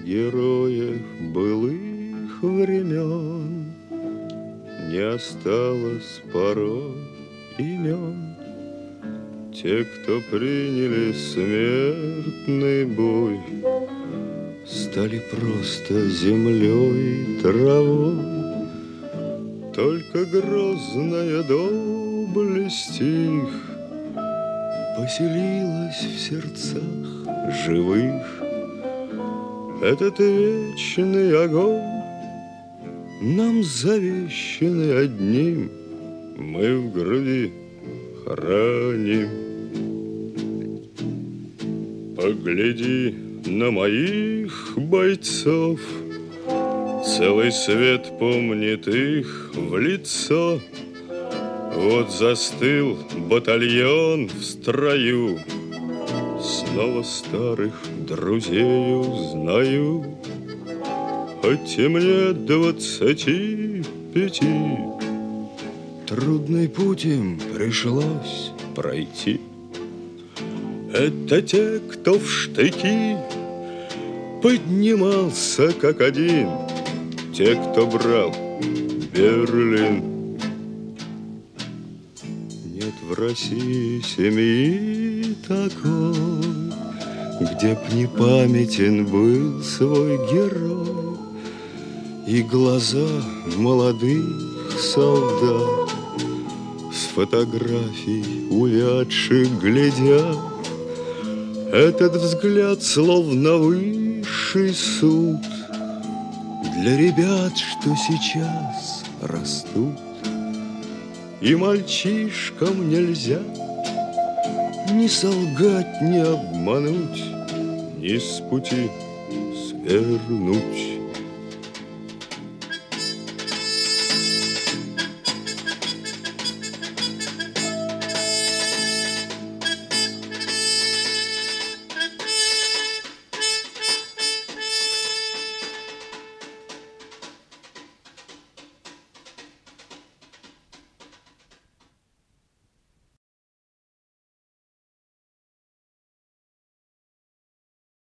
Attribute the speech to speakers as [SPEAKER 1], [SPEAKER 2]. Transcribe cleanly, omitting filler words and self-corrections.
[SPEAKER 1] героев былых времен не осталось порой имен. Те, кто приняли смертный бой, стали просто землей и травой. Только грозная доблесть их поселилась в сердцах живых. Этот вечный огонь, нам завещанный одним, мы в груди храним. Погляди на моих бойцов, целый свет помнит их в лицо. Вот застыл батальон в строю, снова старых друзей узнаю. Хоть и мне 25, трудный путь им пришлось пройти. Это те, кто в штыки поднимался как один, те, кто брал Берлин. Нет в России семьи такой, где б не памятен был свой герой. И глаза молодых солдат с фотографий увядших глядят. Этот взгляд словно высший суд для ребят, что сейчас растут. И мальчишкам нельзя ни солгать, ни обмануть, ни с пути свернуть.